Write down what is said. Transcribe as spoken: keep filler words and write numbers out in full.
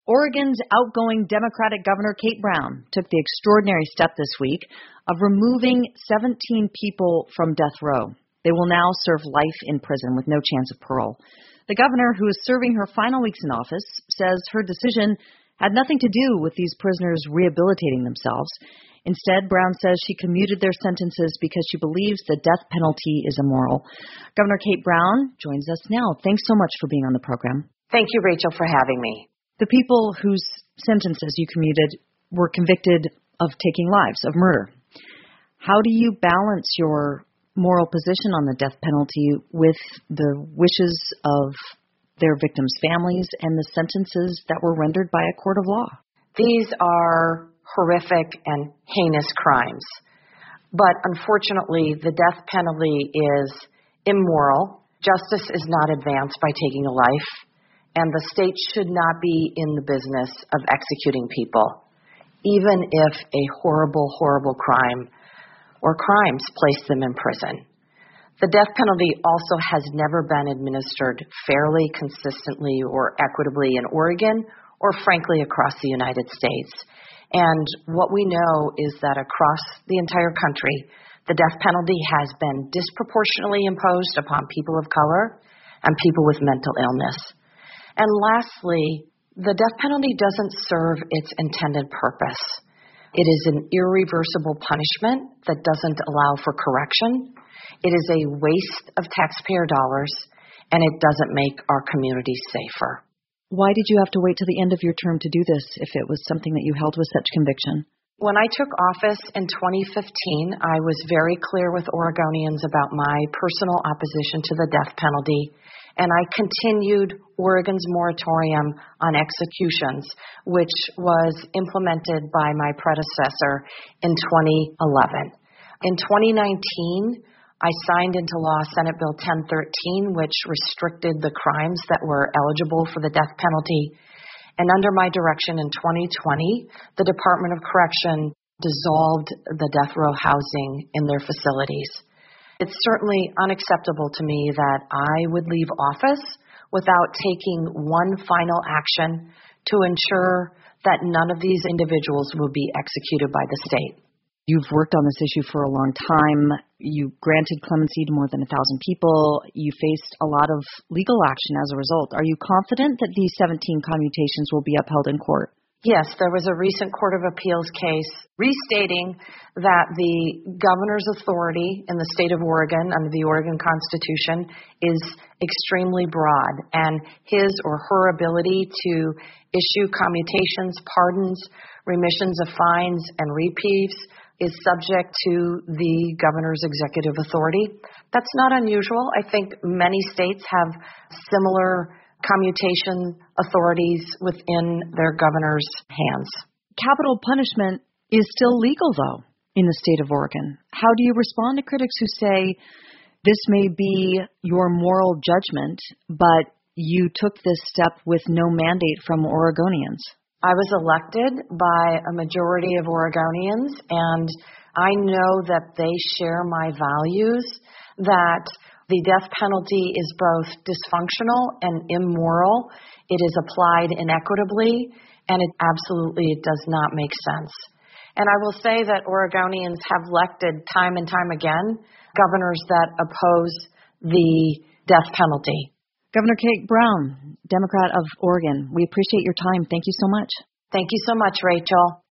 Oregon's outgoing Democratic Governor Kate Brown took the extraordinary step this week of removing seventeen people from death row. They will now serve life in prison with no chance of parole. The governor, who is serving her final weeks in office, says her decision had nothing to do with these prisoners rehabilitating themselves. Instead, Brown says she commuted their sentences because she believes the death penalty is immoral. Governor Kate Brown joins us now. Thanks so much for being on the program. Thank you, Rachel, for having me. The people whose sentences you commuted were convicted of taking lives, of murder. How do you balance your moral position on the death penalty with the wishes of their victims' families and the sentences that were rendered by a court of law? These are horrific and heinous crimes. But unfortunately, the death penalty is immoral. Justice is not advanced by taking a life. And the state should not be in the business of executing people, even if a horrible, horrible crime or crimes place them in prison. The death penalty also has never been administered fairly, consistently, or equitably in Oregon, or frankly across the United States. And what we know is that across the entire country, the death penalty has been disproportionately imposed upon people of color and people with mental illness. And lastly, the death penalty doesn't serve its intended purpose. It is an irreversible punishment that doesn't allow for correction. It is a waste of taxpayer dollars, and it doesn't make our communities safer. Why did you have to wait till the end of your term to do this if it was something that you held with such conviction? When I took office in twenty fifteen, I was very clear with Oregonians about my personal opposition to the death penalty, and I continued Oregon's moratorium on executions, which was implemented by my predecessor in twenty eleven. In twenty nineteen, I signed into law Senate Bill ten thirteen, which restricted the crimes that were eligible for the death penalty. And under my direction in twenty twenty, the Department of Correction dissolved the death row housing in their facilities. It's certainly unacceptable to me that I would leave office without taking one final action to ensure that none of these individuals will be executed by the state. You've worked on this issue for a long time. You granted clemency to more than a thousand people. You faced a lot of legal action as a result. Are you confident that these seventeen commutations will be upheld in court? Yes, there was a recent Court of Appeals case restating that the governor's authority in the state of Oregon under the Oregon Constitution is extremely broad, and his or her ability to issue commutations, pardons, remissions of fines, and reprieves is subject to the governor's executive authority. That's not unusual. I think many states have similar commutation authorities within their governor's hands. Capital punishment is still legal, though, in the state of Oregon. How do you respond to critics who say this may be your moral judgment, but you took this step with no mandate from Oregonians? I was elected by a majority of Oregonians, and I know that they share my values, that the death penalty is both dysfunctional and immoral. It is applied inequitably, and it absolutely it does not make sense. And I will say that Oregonians have elected time and time again governors that oppose the death penalty. Governor Kate Brown, Democrat of Oregon, we appreciate your time. Thank you so much. Thank you so much, Rachel.